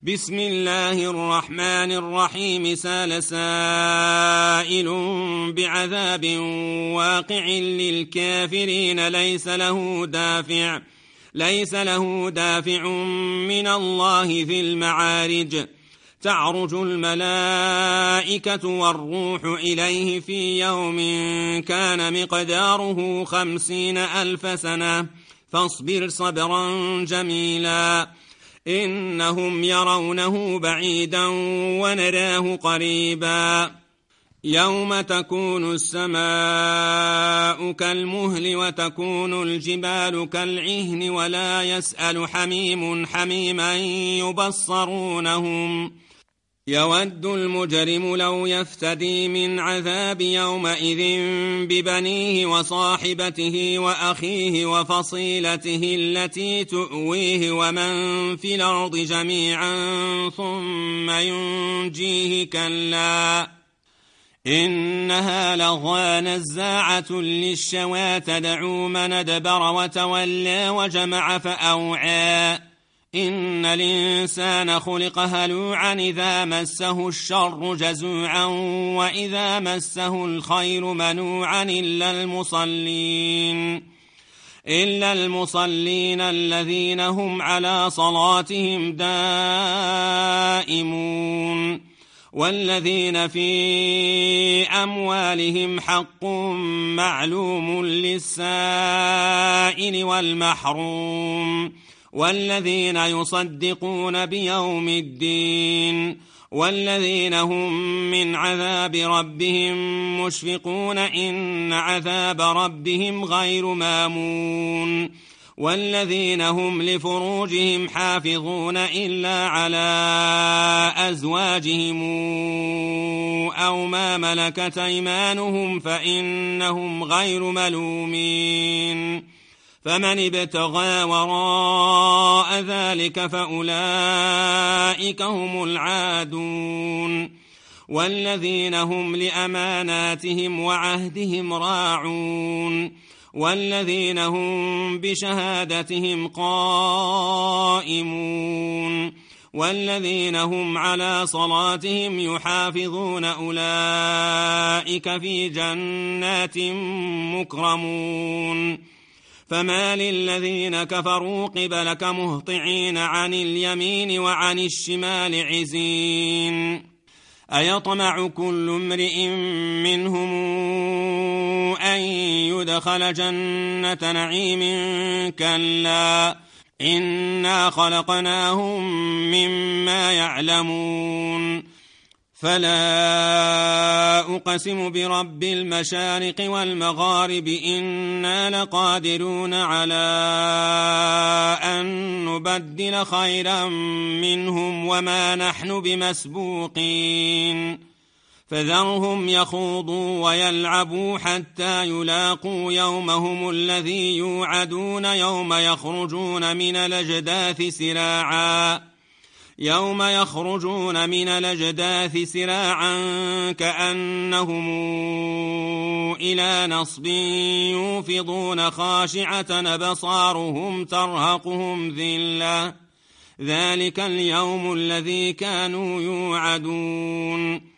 بسم الله الرحمن الرحيم. سال سائل بعذاب واقع للكافرين ليس له دافع من الله ذي المعارج. تعرج الملائكة والروح إليه في يوم كان مقداره 50,000 سنة فاصبر صبرا جميلا. إنهم يرونه بعيدا ونراه قريبا. يوم تكون السماء كالمهل وتكون الجبال كالعهن ولا يسأل حميم حميما يبصرونهم. يود المجرم لو يفتدي من عذاب يومئذ ببنيه وصاحبته وأخيه وفصيلته التي تؤويه ومن في الأرض جميعا ثم ينجيه. كلا إنها لظى نزاعة للشوى تدعو من أدبر وتولى وجمع فأوعى. إن الإنسان خلق هلوعا إذا مسه الشر جزوعا وإذا مسه الخير منوعا إلا المصلين الذين هم على صلاتهم دائمون والذين في أموالهم حق معلوم للسائل والمحروم والذين يصدقون بيوم الدين والذين هم من عذاب ربهم مشفقون إن عذاب ربهم غير مامون. والذين هم لفروجهم حافظون إلا على أزواجهم أو ما ملكت أيمانهم فإنهم غير ملومين. فمن ابتغى وراء ذلك فأولئك هم العادون. والذين هم لأماناتهم وعهدهم راعون والذين هم بشهادتهم قائمون والذين هم على صلاتهم يحافظون أولئك في جنات مكرمون. فما للذين كفروا قبلك مهطعين عن اليمين وعن الشمال عزين. أيطمع كل امرئ منهم أن يدخل جنة نعيم؟ كلا إنا خلقناهم مما يعلمون. فلا أقسم برب المشارق والمغارب إنا لقادرون على أن نبدل خيرا منهم وما نحن بمسبوقين. فذرهم يخوضوا ويلعبوا حتى يلاقوا يومهم الذي يوعدون يوم يخرجون من الأجداث سراعا كأنهم إلى نصب يوفضون خاشعة أبصارهم ترهقهم ذلة ذلك اليوم الذي كانوا يوعدون.